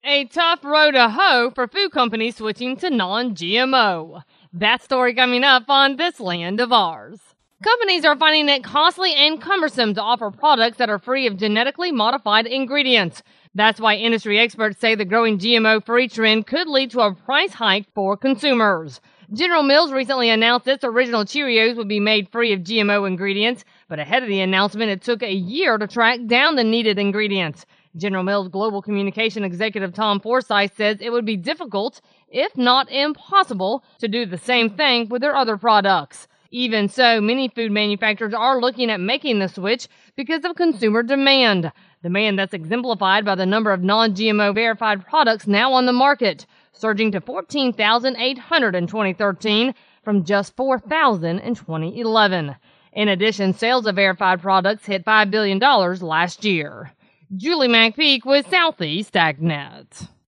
A tough road to hoe for food companies switching to non-GMO. That story coming up on This Land of Ours. Companies are finding it costly and cumbersome to offer products that are free of genetically modified ingredients. That's why industry experts say the growing GMO-free trend could lead to a price hike for consumers. General Mills recently announced its original Cheerios would be made free of GMO ingredients, but ahead of the announcement, it took a year to track down the needed ingredients. General Mills Global Communication Executive Tom Forsyth says it would be difficult, if not impossible, to do the same thing with their other products. Even so, many food manufacturers are looking at making the switch because of consumer demand. Demand that's exemplified by the number of non-GMO verified products now on the market, surging to 14,800 in 2013 from just 4,000 in 2011. In addition, sales of verified products hit $5 billion last year. Julie McPeak with Southeast AgNet.